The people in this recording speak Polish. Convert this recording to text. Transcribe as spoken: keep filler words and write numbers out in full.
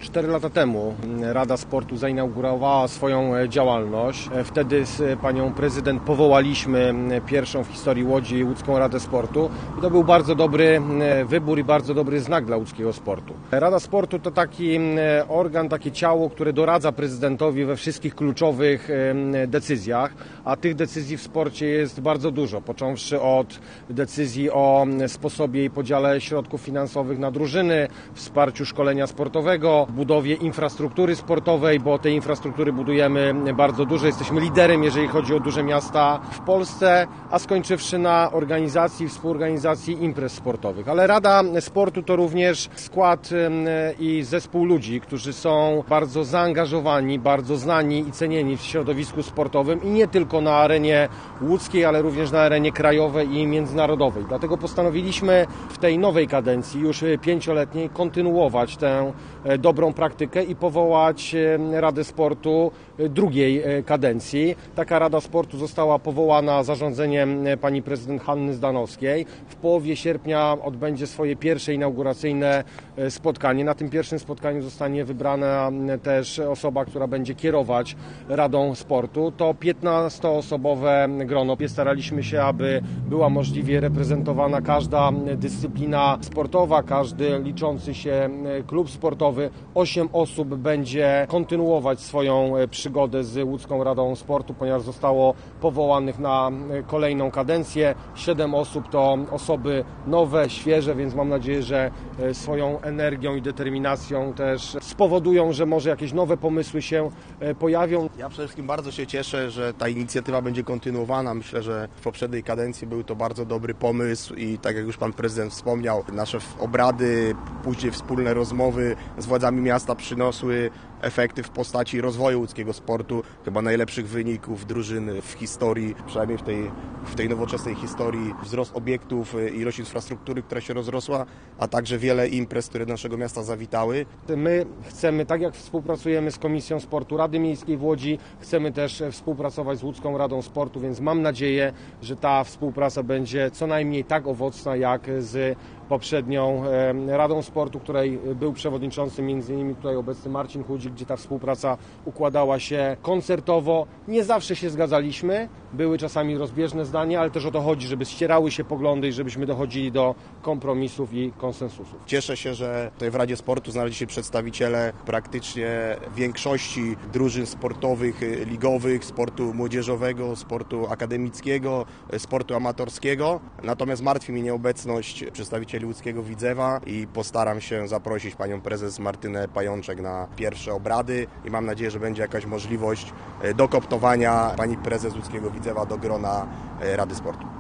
Cztery lata temu Rada Sportu zainaugurowała swoją działalność. Wtedy z panią prezydent powołaliśmy pierwszą w historii Łodzi Łódzką Radę Sportu. I to był bardzo dobry wybór i bardzo dobry znak dla łódzkiego sportu. Rada Sportu to taki organ, takie ciało, które doradza prezydentowi we wszystkich kluczowych decyzjach, a tych decyzji w sporcie jest bardzo dużo, począwszy od decyzji o sposobie i podziale środków finansowych na drużyny, wsparciu szkolenia sportowego, budowie infrastruktury sportowej, bo tej infrastruktury budujemy bardzo dużo. Jesteśmy liderem, jeżeli chodzi o duże miasta w Polsce, a skończywszy na organizacji, współorganizacji imprez sportowych. Ale Rada Sportu to również skład i zespół ludzi, którzy są bardzo zaangażowani, bardzo znani i cenieni w środowisku sportowym i nie tylko na arenie łódzkiej, ale również na arenie krajowej i międzynarodowej. Dlatego postanowiliśmy w tej nowej kadencji, już pięcioletniej, kontynuować tę dobrą praktykę i powołać Radę Sportu drugiej kadencji. Taka Rada Sportu została powołana zarządzeniem pani prezydent Hanny Zdanowskiej. W połowie sierpnia odbędzie swoje pierwsze inauguracyjne spotkanie. Na tym pierwszym spotkaniu zostanie wybrana też osoba, która będzie kierować Radą Sportu. To piętnastoosobowe grono. Staraliśmy się, aby była możliwie reprezentowana każda dyscyplina sportowa, każdy liczący się klub sportowy. Osiem osób będzie kontynuować swoją przygodę z Łódzką Radą Sportu, ponieważ zostało powołanych na kolejną kadencję. Siedem osób to osoby nowe, świeże, więc mam nadzieję, że swoją energią i determinacją też spowodują, że może jakieś nowe pomysły się pojawią. Ja przede wszystkim bardzo się cieszę, że ta inicjatywa będzie kontynuowana. Myślę, że w poprzedniej kadencji był to bardzo dobry pomysł i tak jak już pan prezydent wspomniał, nasze obrady, później wspólne rozmowy z władzami miasta przyniosły efekty w postaci rozwoju łódzkiego sportu, chyba najlepszych wyników drużyny w historii, przynajmniej w tej, w tej nowoczesnej historii, wzrost obiektów, ilość infrastruktury, która się rozrosła, a także wiele imprez, które do naszego miasta zawitały. My chcemy, tak jak współpracujemy z Komisją Sportu Rady Miejskiej w Łodzi, chcemy też współpracować z Łódzką Radą Sportu, więc mam nadzieję, że ta współpraca będzie co najmniej tak owocna jak z poprzednią Radą Sportu, której był przewodniczącym między innymi tutaj obecny Marcin Chudzik, gdzie ta współpraca układała się koncertowo. Nie zawsze się zgadzaliśmy, były czasami rozbieżne zdania, ale też o to chodzi, żeby ścierały się poglądy i żebyśmy dochodzili do kompromisów i konsensusów. Cieszę się, że tutaj w Radzie Sportu znaleźli się przedstawiciele praktycznie większości drużyn sportowych, ligowych, sportu młodzieżowego, sportu akademickiego, sportu amatorskiego. Natomiast martwi mnie nieobecność przedstawicieli łódzkiego Widzewa i postaram się zaprosić panią prezes Martynę Pajączek na pierwsze obrady i mam nadzieję, że będzie jakaś możliwość dokoptowania pani prezes łódzkiego Widzewa do grona Rady Sportu.